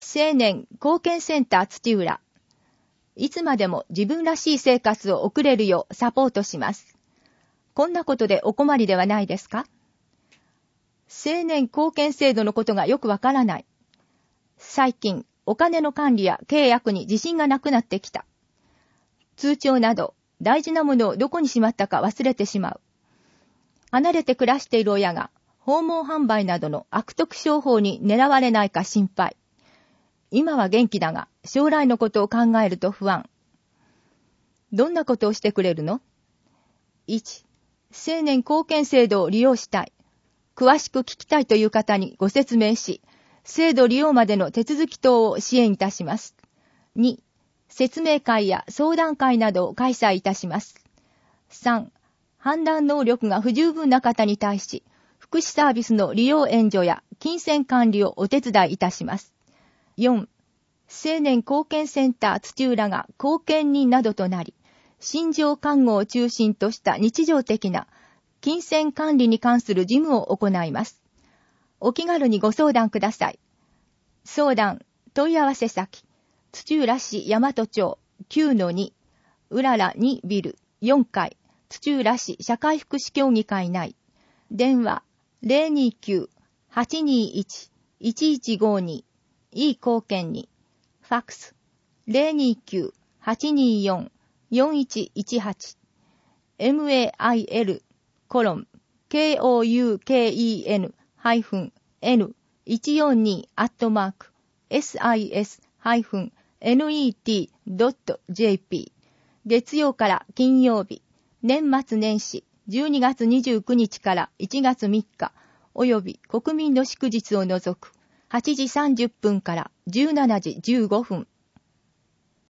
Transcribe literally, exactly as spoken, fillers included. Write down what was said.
青年貢献センター土浦。いつまでも自分らしい生活を送れるようサポートします。こんなことでお困りではないですか？青年貢献制度のことがよくわからない。最近、お金の管理や契約に自信がなくなってきた。通帳など大事なものをどこにしまったか忘れてしまう。離れて暮らしている親が訪問販売などの悪徳商法に狙われないか心配。今は元気だが、将来のことを考えると不安。どんなことをしてくれるの？ いち. 青年貢献制度を利用したい。詳しく聞きたいという方にご説明し、制度利用までの手続き等を支援いたします。に. 説明会や相談会などを開催いたします。さん. 判断能力が不十分な方に対し、福祉サービスの利用援助や金銭管理をお手伝いいたします。よん. 青年貢献センター土浦が貢献人などとなり、心情看護を中心とした日常的な金銭管理に関する事務を行います。お気軽にご相談ください。相談、問い合わせ先、土浦市大和町 きゅうのに、うららにビルよんかい、土浦市社会福祉協議会内。電話 ゼロにきゅう はちにいち いちいちごに。いい貢献に。ファックス ゼロにきゅう はちによん よんいちいちはち。mail コロン kouken ハイフン n いちよんに アットマーク sis ハイフン net ドット jp。 月曜から金曜日、年末年始じゅうにがつにじゅうくにちからいちがつみっかおよび国民の祝日を除くはちじさんじゅっぷんからじゅうしちじじゅうごふん。